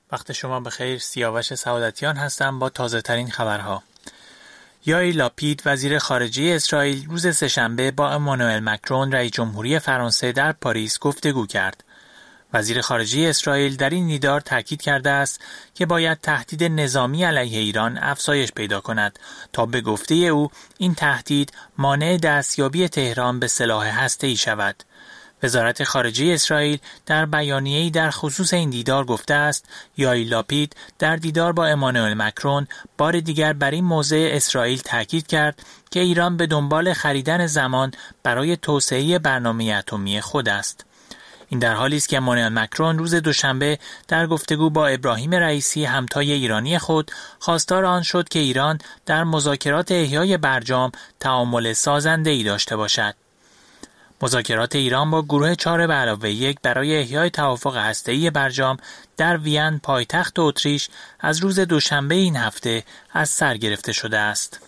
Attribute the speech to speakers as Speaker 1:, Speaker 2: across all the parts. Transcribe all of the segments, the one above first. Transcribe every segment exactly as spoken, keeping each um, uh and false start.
Speaker 1: وقت شما بخیر. سیاوش سعادتیان هستم با تازه ترین خبرها. یائیر لاپید وزیر خارجه اسرائیل روز سه‌شنبه با امانوئل مکرون رئیس جمهوری فرانسه در پاریس گفتگو کرد. وزیر خارجه اسرائیل در این دیدار تاکید کرده است که باید تهدید نظامی علیه ایران افزایش پیدا کند تا به گفته او این تهدید مانع دستیابی تهران به سلاح هسته‌ای شود. وزارت خارجه اسرائیل در بیانیه‌ای در خصوص این دیدار گفته است یائیر لاپید در دیدار با امانوئل مکرون بار دیگر بر این موضع اسرائیل تاکید کرد که ایران به دنبال خریدن زمان برای توسعه برنامه اتمی خود است. این در حالی است که امانوئل مکرون روز دوشنبه در گفتگو با ابراهیم رئیسی همتای ایرانی خود خواستار آن شد که ایران در مذاکرات احیای برجام تعامل سازنده‌ای داشته باشد. مذاکرات ایران با گروه چهار به علاوه یک برای احیای توافق هسته‌ای برجام در وین پایتخت اتریش از روز دوشنبه این هفته از سر گرفته شده است.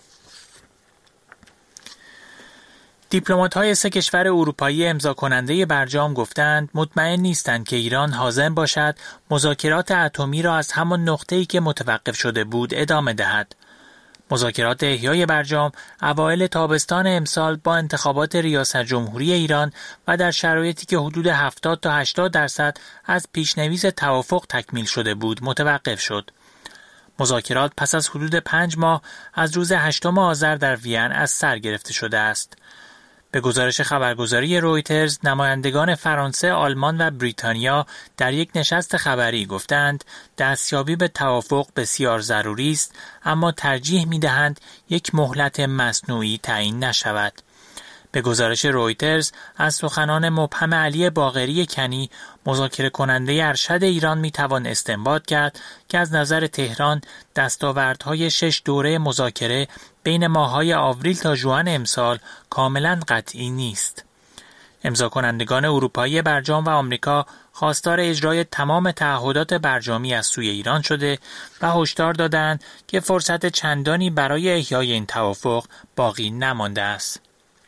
Speaker 1: دیپلمات‌های سه کشور اروپایی امضا کننده برجام گفتند مطمئن نیستند که ایران حاضر باشد مذاکرات اتمی را از همان نقطه‌ای که متوقف شده بود ادامه دهد. مذاکرات احیای برجام اوایل تابستان امسال با انتخابات ریاست جمهوری ایران و در شرایطی که حدود هفتاد تا هشتاد درصد از پیشنویس توافق تکمیل شده بود متوقف شد. مذاکرات پس از حدود پنج ماه از روز هشتم آذر در وین از سر گرفته شده است. به گزارش خبرگزاری رویترز، نمایندگان فرانسه، آلمان و بریتانیا در یک نشست خبری گفتند دستیابی به توافق بسیار ضروری است، اما ترجیح می‌دهند یک مهلت مصنوعی تعیین نشود. به گزارش رویترز از سخنان مبهم علی باقری کنی، مذاکره کننده ارشد ایران میتوان استنباط کرد که از نظر تهران دستاوردهای شش دوره مذاکره بین ماه‌های آوریل تا ژوئن امسال کاملا قطعی نیست. امضا کنندگان اروپایی برجام و آمریکا خواستار اجرای تمام تعهدات برجامی از سوی ایران شده و هشدار دادند که فرصت چندانی برای احیای این توافق باقی نمانده است.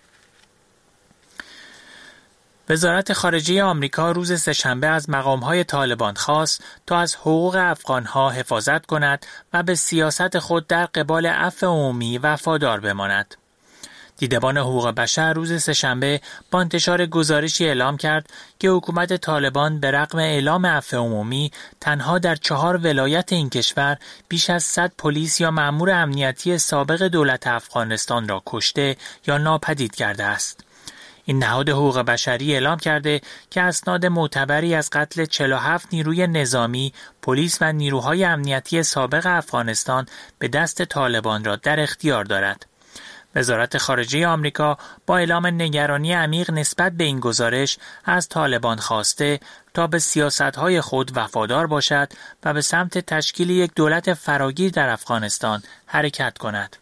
Speaker 1: وزارت خارجه آمریکا روز سه‌شنبه از مقام‌های طالبان خواست تا از حقوق افغان‌ها حفاظت کند و به سیاست خود در قبال عفو عمومی وفادار بماند. دیدبان حقوق بشر روز سه‌شنبه با انتشار گزارشی اعلام کرد که حکومت طالبان به رغم اعلام عفو عمومی تنها در چهار ولایت این کشور بیش از صد پلیس یا مأمور امنیتی سابق دولت افغانستان را کشته یا ناپدید کرده است. این نهاد حقوق بشری اعلام کرده که اسناد معتبری از قتل چهل و هفت نیروی نظامی، پلیس و نیروهای امنیتی سابق افغانستان به دست طالبان را در اختیار دارد. وزارت خارجه آمریکا با اعلام نگرانی عمیق نسبت به این گزارش از طالبان خواسته تا به سیاست‌های خود وفادار باشد و به سمت تشکیل یک دولت فراگیر در افغانستان حرکت کند.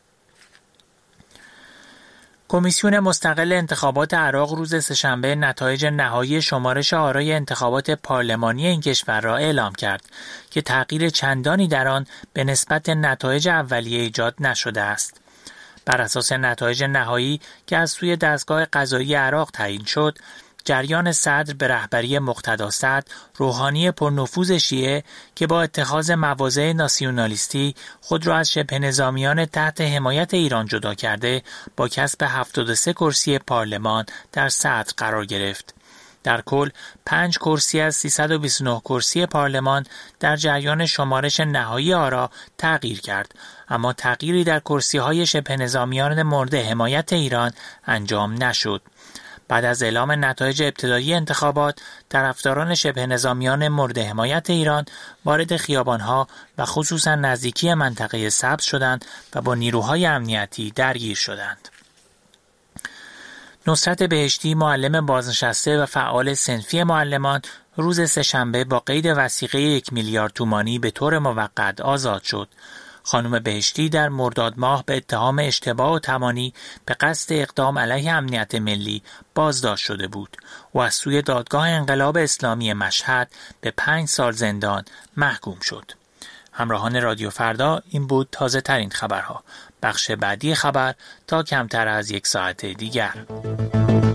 Speaker 1: کمیسیون مستقل انتخابات عراق روز سه‌شنبه نتایج نهایی شمارش آرای انتخابات پارلمانی این کشور را اعلام کرد که تغییر چندانی در آن به نسبت نتایج اولیه ایجاد نشده است. بر اساس نتایج نهایی که از سوی دستگاه قضایی عراق تعیین شد، جریان صدر به رهبری مقتدا صدر، روحانی پرنفوذ شیعه که با اتخاذ مواضع ناسیونالیستی خود را از شبه نظامیان تحت حمایت ایران جدا کرده، با کسب هفتاد و سه کرسی پارلمان در صدر قرار گرفت. در کل پنج کرسی از سیصد و بیست و نه کرسی پارلمان در جریان شمارش نهایی آرا تغییر کرد، اما تغییری در کرسی‌های شبه نظامیان مورد حمایت ایران انجام نشد. بعد از اعلام نتایج ابتدایی انتخابات، طرفداران شبه نظامیان مورد حمایت ایران وارد خیابان‌ها و خصوصا نزدیکی منطقه سبز شدند و با نیروهای امنیتی درگیر شدند. نصرت بهشتی، معلم بازنشسته و فعال صنفی معلمان، روز سه‌شنبه با قید وثیقه یک میلیارد تومانی به طور موقت آزاد شد. خانم بهشتی در مرداد ماه به اتهام اشتباه و تمانی به قصد اقدام علیه امنیت ملی بازداشت شده بود و از سوی دادگاه انقلاب اسلامی مشهد به پنج سال زندان محکوم شد. همراهان رادیو فردا، این بود تازه ترین خبرها. بخش بعدی خبر تا کمتر از یک ساعت دیگر.